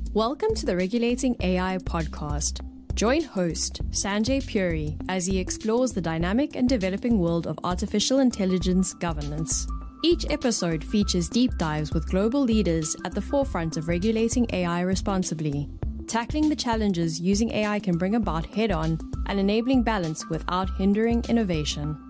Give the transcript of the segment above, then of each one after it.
Welcome to the Regulating AI podcast. Join host Sanjay Puri as he explores the dynamic and developing world of artificial intelligence governance. Each episode features deep dives with global leaders at the forefront of regulating AI responsibly, tackling the challenges using AI can bring about head-on and enabling balance without hindering innovation.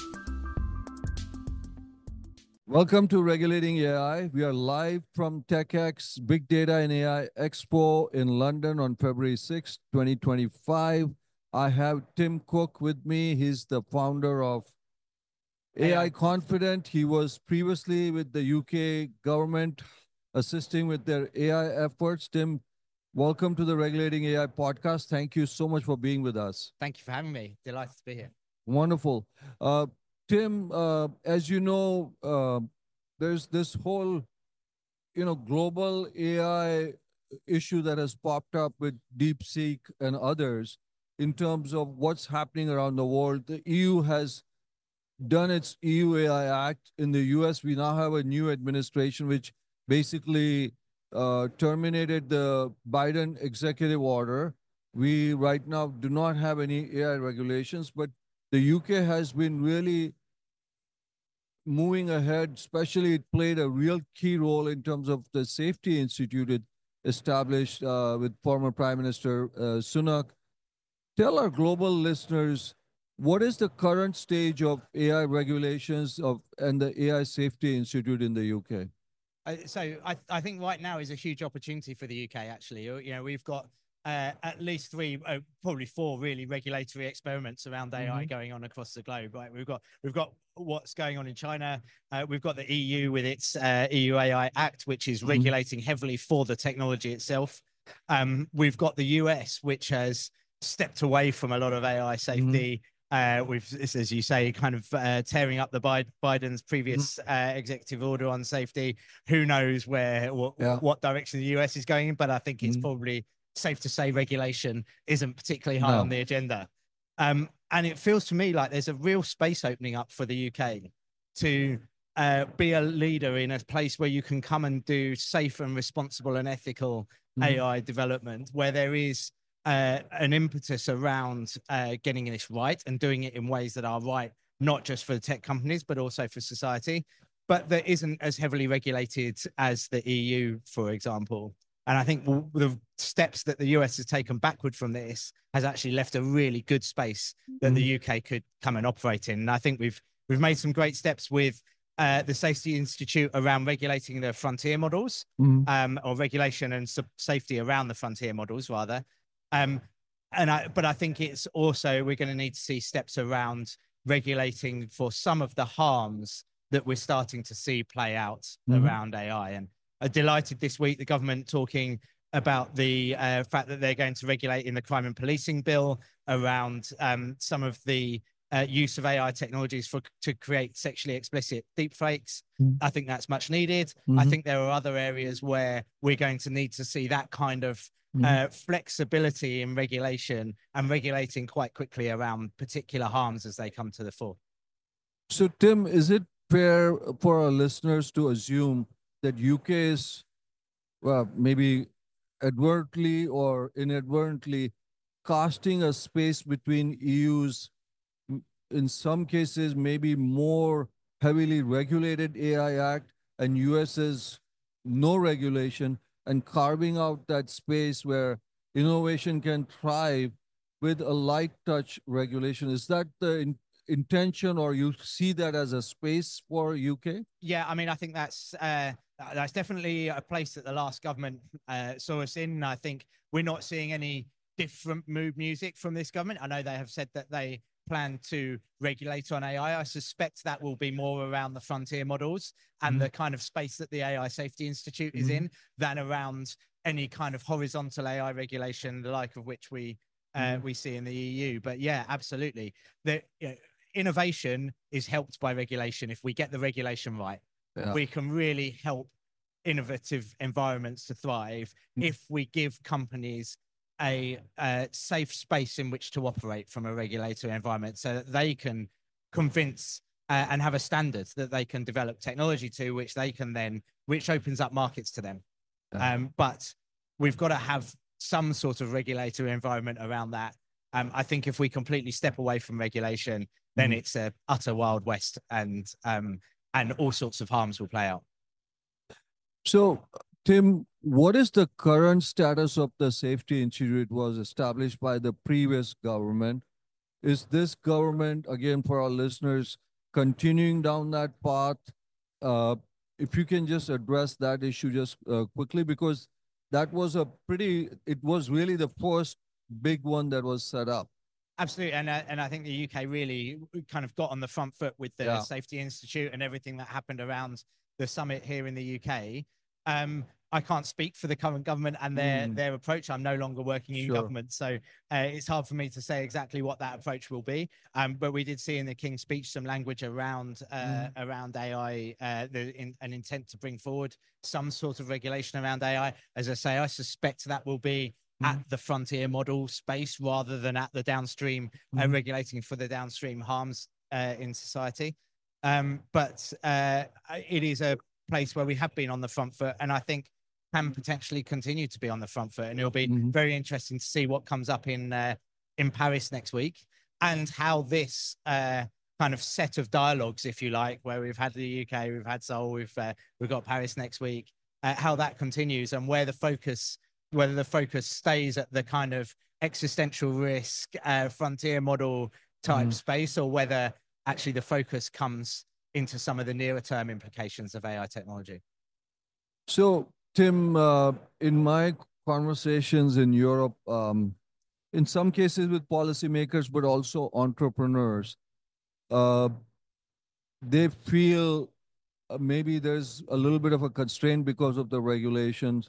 Welcome to Regulating AI. We are live from TechX Big Data and AI Expo in London on February 6, 2025. I have Tim Cook with me. He's the founder of AI Confident. He was previously with the UK government assisting with their AI efforts. Tim, welcome to the Regulating AI podcast. Thank you so much for being with us. Thank you for having me. Delighted to be here. Wonderful. Tim, as you know, there's this whole, global AI issue that has popped up with DeepSeek and others in terms of what's happening around the world. The EU has done its EU AI Act. In the US, we now have a new administration which basically terminated the Biden executive order. We right now do not have any AI regulations, but the UK has been really moving ahead, especially it played a real key role in terms of the Safety Institute it established with former Prime Minister Sunak. Tell our global listeners, what is the current stage of AI regulations and the AI Safety Institute in the UK? I think right now is a huge opportunity for the UK, actually. We've got at least three, probably four really regulatory experiments around AI going on across the globe, right? We've got what's going on in China. We've got the EU with its EU AI Act, which is regulating heavily for the technology itself. We've got the US, which has stepped away from a lot of AI safety. As you say, kind of tearing up the Biden's previous executive order on safety. Who knows what direction the US is going in, but I think it's probably safe to say regulation isn't particularly high on the agenda. And it feels to me like there's a real space opening up for the UK to be a leader in a place where you can come and do safe and responsible and ethical AI development, where there is an impetus around getting this right and doing it in ways that are right, not just for the tech companies, but also for society, but that isn't as heavily regulated as the EU, for example. And I think the steps that the US has taken backward from this has actually left a really good space that the UK could come and operate in. And I think we've made some great steps with the Safety Institute around regulating the frontier models, or regulation and safety around the frontier models, rather. But I think it's also, we're going to need to see steps around regulating for some of the harms that we're starting to see play out around AI. And delighted this week, the government talking about the fact that they're going to regulate in the crime and policing bill around some of the use of AI technologies to create sexually explicit deepfakes. I think that's much needed. I think there are other areas where we're going to need to see that kind of flexibility in regulation and regulating quite quickly around particular harms as they come to the fore. So, Tim, is it fair for our listeners to assume that UK is, well, maybe advertently or inadvertently casting a space between EU's, in some cases, maybe more heavily regulated AI Act and US's no regulation, and carving out that space where innovation can thrive with a light touch regulation? Is that the intention, or you see that as a space for UK? Yeah, I mean, I think that's definitely a place that the last government saw us in. I think we're not seeing any different mood music from this government. I know they have said that they plan to regulate on AI. I suspect that will be more around the frontier models and the kind of space that the AI Safety Institute is in than around any kind of horizontal AI regulation, the like of which we see in the EU. But yeah, absolutely. Innovation is helped by regulation. If we get the regulation right, we can really help innovative environments to thrive if we give companies a safe space in which to operate from a regulatory environment, so that they can convince and have a standard that they can develop technology to, which opens up markets to them. But we've got to have some sort of regulatory environment around that. I think if we completely step away from regulation, then it's a utter Wild West, and all sorts of harms will play out. So, Tim, what is the current status of the Safety Institute? It was established by the previous government. Is this government, again, for our listeners, continuing down that path? If you can just address that issue just quickly, because that was it was really the first big one that was set up. Absolutely, and I think the UK really kind of got on the front foot with the Safety Institute and everything that happened around the summit here in the UK. I can't speak for the current government and their approach. I'm no longer working in government, so it's hard for me to say exactly what that approach will be. But we did see in the King's speech some language around AI, an intent to bring forward some sort of regulation around AI. As I say, I suspect that will be at the frontier model space rather than at the downstream, regulating for the downstream harms in society. But it is a place where we have been on the front foot, and I think can potentially continue to be on the front foot. And it'll be very interesting to see what comes up in Paris next week, and how this kind of set of dialogues, if you like, where we've had the UK, we've had Seoul, we've got Paris next week, how that continues, and whether the focus stays at the kind of existential risk, frontier model type space, or whether actually the focus comes into some of the nearer term implications of AI technology. So, Tim, in my conversations in Europe, in some cases with policymakers, but also entrepreneurs, they feel maybe there's a little bit of a constraint because of the regulations.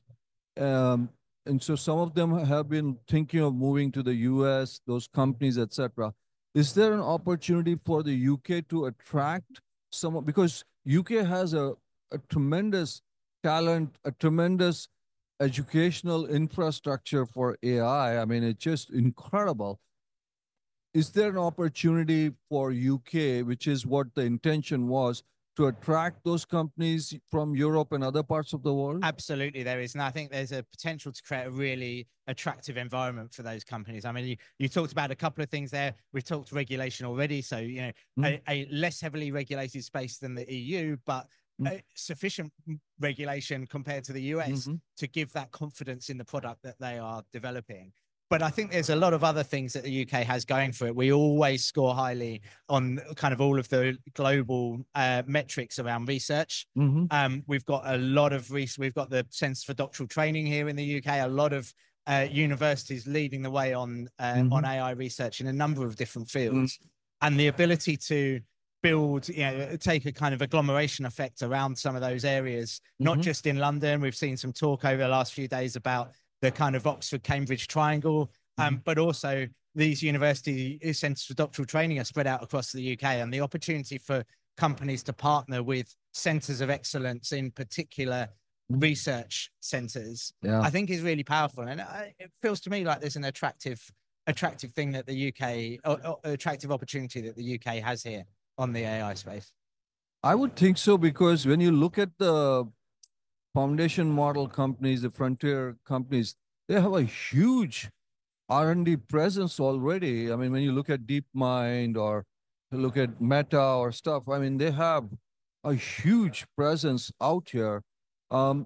And so some of them have been thinking of moving to the US, those companies, etc. Is there an opportunity for the UK to attract someone? Because UK has a tremendous talent, a tremendous educational infrastructure for AI. I mean, it's just incredible. Is there an opportunity for UK, which is what the intention was, to attract those companies from Europe and other parts of the world? Absolutely, there is. And I think there's a potential to create a really attractive environment for those companies. I mean, you talked about a couple of things there. We've talked regulation already. So, you know, a less heavily regulated space than the EU, but sufficient regulation compared to the US to give that confidence in the product that they are developing. But I think there's a lot of other things that the UK has going for it. We always score highly on kind of all of the global metrics around research. We've got a lot of we've got the Centre for Doctoral Training here in the UK, a lot of universities leading the way on AI research in a number of different fields. And the ability to build, you know, take a kind of agglomeration effect around some of those areas, not just in London. We've seen some talk over the last few days about the kind of Oxford-Cambridge triangle, but also these university centres for doctoral training are spread out across the UK, and the opportunity for companies to partner with centres of excellence in particular research centres, I think is really powerful. And it feels to me like there's an attractive thing that the UK, attractive opportunity that the UK has here on the AI space. I would think so, because when you look at the foundation model companies, the frontier companies, they have a huge R&D presence already. I mean, when you look at DeepMind or look at Meta or stuff, I mean, they have a huge presence out here. Tim,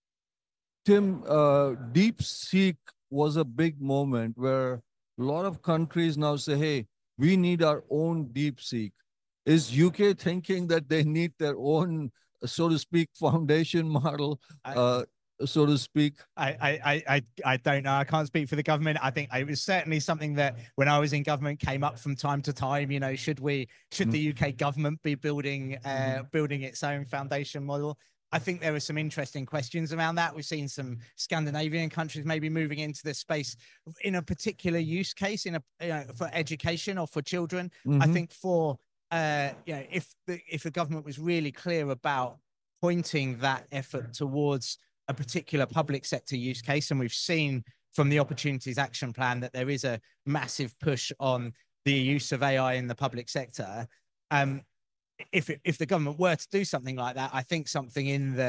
DeepSeek was a big moment where a lot of countries now say, hey, we need our own DeepSeek. Is UK thinking that they need their own, so to speak, foundation model, so to speak? I don't know. I can't speak for the government. I think it was certainly something that when I was in government came up from time to time. You know, should the UK government be building its own foundation model? I think there are some interesting questions around that. We've seen some Scandinavian countries maybe moving into this space in a particular use case, for education or for children. I think for if the government was really clear about pointing that effort towards a particular public sector use case, and we've seen from the Opportunities Action Plan that there is a massive push on the use of AI in the public sector. If the government were to do something like that, I think something in the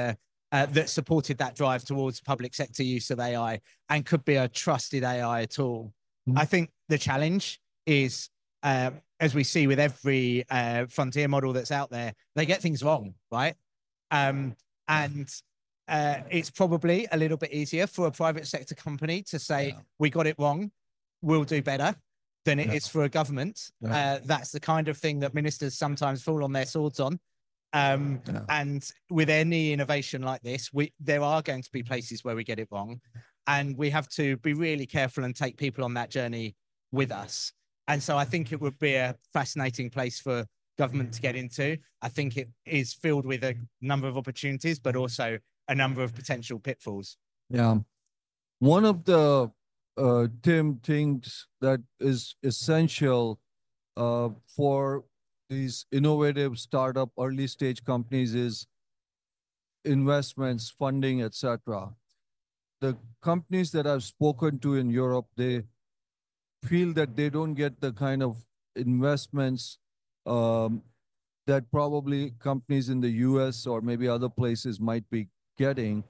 that supported that drive towards public sector use of AI and could be a trusted AI tool. I think the challenge is, as we see with every frontier model that's out there, they get things wrong, right? And it's probably a little bit easier for a private sector company to say, we got it wrong, we'll do better, than it is for a government. That's the kind of thing that ministers sometimes fall on their swords on. And with any innovation like this, there are going to be places where we get it wrong. And we have to be really careful and take people on that journey with us. And so I think it would be a fascinating place for government to get into. I think it is filled with a number of opportunities, but also a number of potential pitfalls. Yeah. One of the, Tim, things that is essential for these innovative startup early stage companies is investments, funding, etc. The companies that I've spoken to in Europe, they feel that they don't get the kind of investments that probably companies in the US or maybe other places might be getting.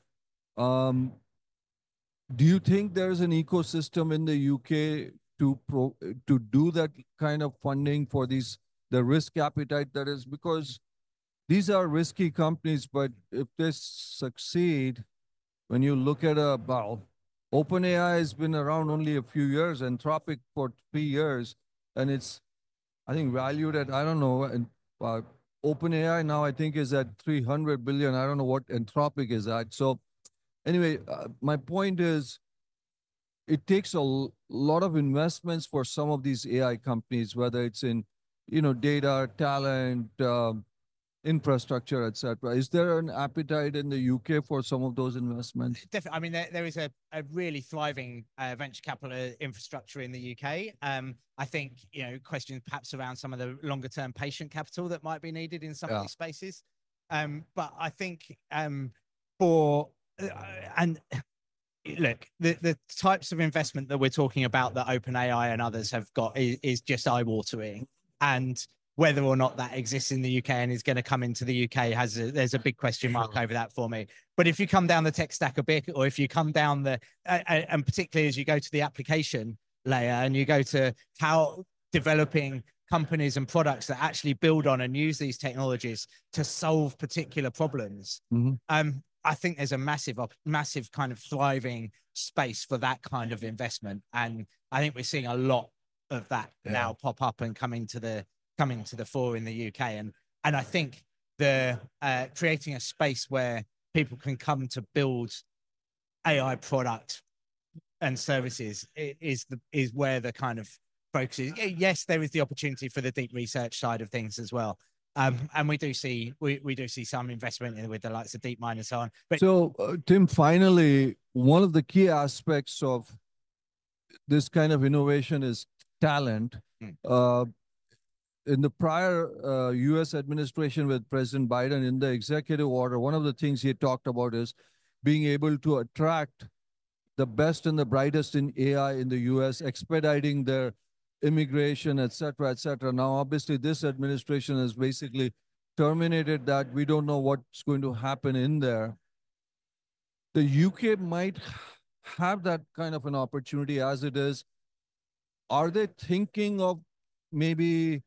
Do you think there's an ecosystem in the UK to do that kind of funding for the risk appetite that is, because these are risky companies, but if they succeed, when you look at OpenAI has been around only a few years, Anthropic for 3 years, and it's, I think, valued at, I don't know, and OpenAI now I think is at 300 billion. I don't know what Anthropic is at. So anyway, my point is, it takes a lot of investments for some of these AI companies, whether it's in, data, talent, infrastructure, etc. Is there an appetite in the UK for some of those investments? Definitely. I mean, there is a really thriving venture capital infrastructure in the UK. I think, questions perhaps around some of the longer term patient capital that might be needed in some of these spaces. But I think look, the types of investment that we're talking about that OpenAI and others have got is just eye-watering. And whether or not that exists in the UK and is going to come into the UK there's a big question mark over that for me. But if you come down the tech stack a bit, or if you come down and particularly as you go to the application layer and you go to how developing companies and products that actually build on and use these technologies to solve particular problems, I think there's a massive kind of thriving space for that kind of investment. And I think we're seeing a lot of that now pop up and coming to the fore in the UK. And I think creating a space where people can come to build AI products and services is where the kind of focus is. Yes, there is the opportunity for the deep research side of things as well. And we do see some investment with the likes of DeepMind and so on. But Tim, finally, one of the key aspects of this kind of innovation is talent. In the prior US administration with President Biden, in the executive order, one of the things he talked about is being able to attract the best and the brightest in AI in the US, expediting their immigration, et cetera, et cetera. Now, obviously, this administration has basically terminated that. We don't know what's going to happen in there. The UK might have that kind of an opportunity as it is. Are they thinking of maybe,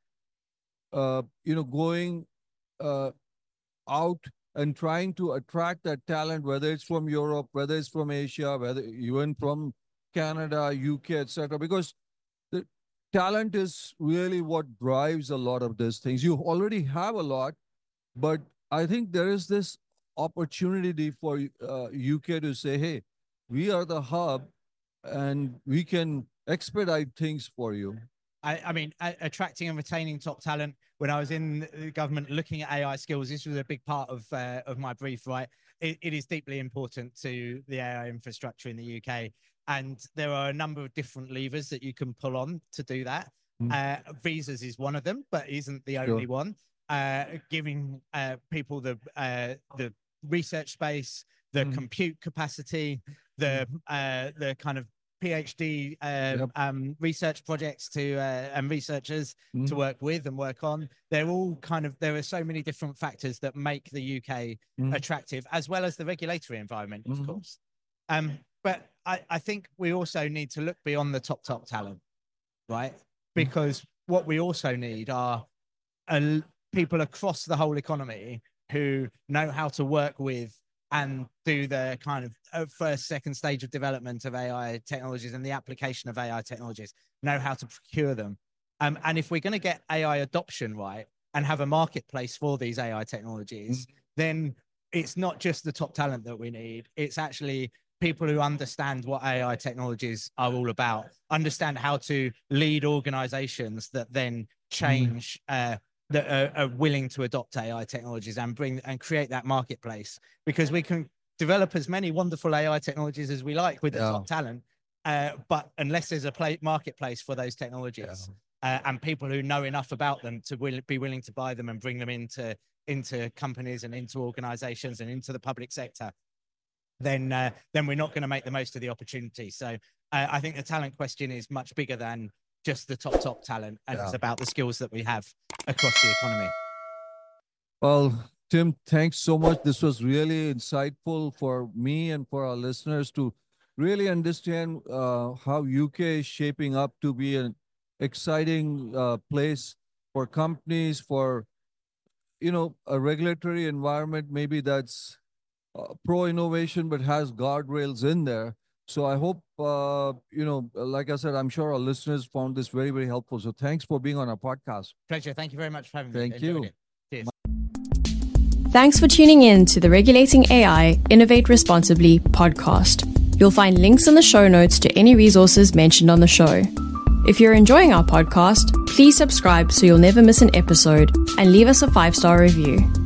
going out and trying to attract that talent, whether it's from Europe, whether it's from Asia, whether even from Canada, UK, et cetera? Because the talent is really what drives a lot of these things. You already have a lot, but I think there is this opportunity for UK to say, hey, we are the hub and we can expedite things for you. I mean, attracting and retaining top talent. When I was in the government looking at AI skills, this was a big part of my brief, right? It is deeply important to the AI infrastructure in the UK. And there are a number of different levers that you can pull on to do that. Visas is one of them, but isn't the only one. Giving people the research space, the compute capacity, the kind of PhD research projects to and researchers to work with and work on. They're all there are so many different factors that make the UK attractive, as well as the regulatory environment, of course. But I think we also need to look beyond the top talent, right? Because what we also need are people across the whole economy who know how to work with and do the kind of first, second stage of development of AI technologies and the application of AI technologies, know how to procure them. And if we're going to get AI adoption right and have a marketplace for these AI technologies, then it's not just the top talent that we need. It's actually people who understand what AI technologies are all about, understand how to lead organizations that then change, that are willing to adopt AI technologies and create that marketplace, because we can develop as many wonderful AI technologies as we like with the top talent, but unless there's a marketplace for those technologies and people who know enough about them to be willing to buy them and bring them into companies and into organizations and into the public sector, then we're not going to make the most of the opportunity. So I think the talent question is much bigger than just the top talent, and it's about the skills that we have across the economy. Well, Tim, thanks so much. This was really insightful for me and for our listeners to really understand how UK is shaping up to be an exciting place for companies, for, a regulatory environment maybe that's pro-innovation but has guardrails in there. So I hope, like I said, I'm sure our listeners found this very, very helpful. So thanks for being on our podcast. Pleasure. Thank you very much for having me. Thank you. Cheers. Thanks for tuning in to the Regulating AI Innovate Responsibly podcast. You'll find links in the show notes to any resources mentioned on the show. If you're enjoying our podcast, please subscribe so you'll never miss an episode, and leave us a 5-star review.